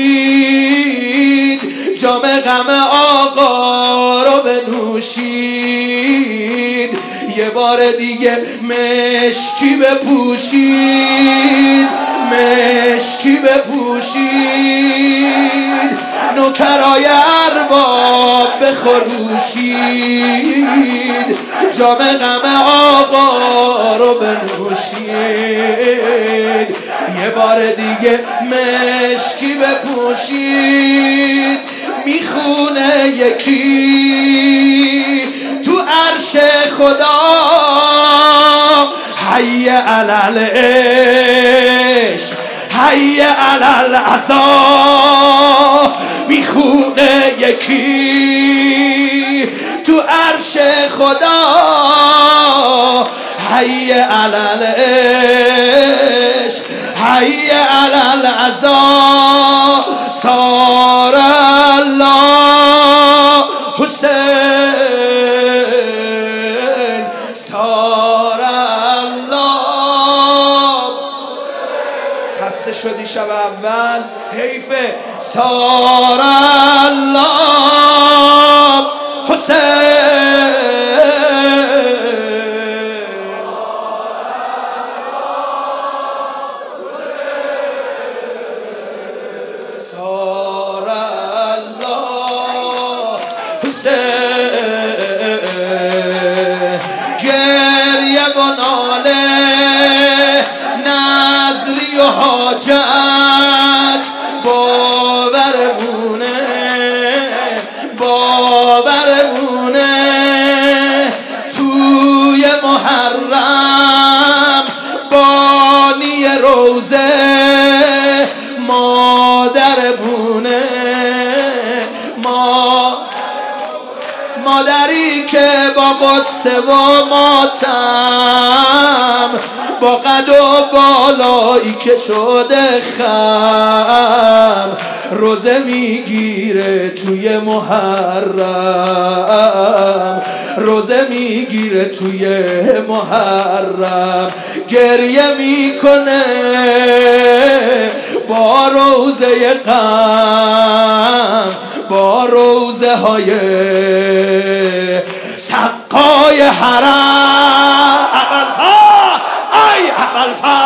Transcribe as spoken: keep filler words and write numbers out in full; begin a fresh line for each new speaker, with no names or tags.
بنوشید، جام غم آقا رو بنوشید، یه بار دیگه مشکی بپوشید، مشکی بپوشید، نوکرای ارباب بخروشید، جام غم آقا رو بنوشید، یه بار دیگه مشکی بپوشید. میخونه یکی تو عرش خدا حی علل عشق حی علل عزا، میخونه یکی تو عرش خدا حی علل عشق حی علل عزا، صار الله حسین صار الله. خسته شدی شب اول حیفه. صار الله حسین صار الله حسین. گریه و ناله نظری و حاجت باورمونه باورمونه توی محرم بانی روزه مادرمونه، ما مادری که با قصه و ماتم با قد و بالایی که شده خم روزه میگیره توی محرم، روزه میگیره توی محرم، گریه میکنه با روزه غم با روزه های سقای حرم. ای اول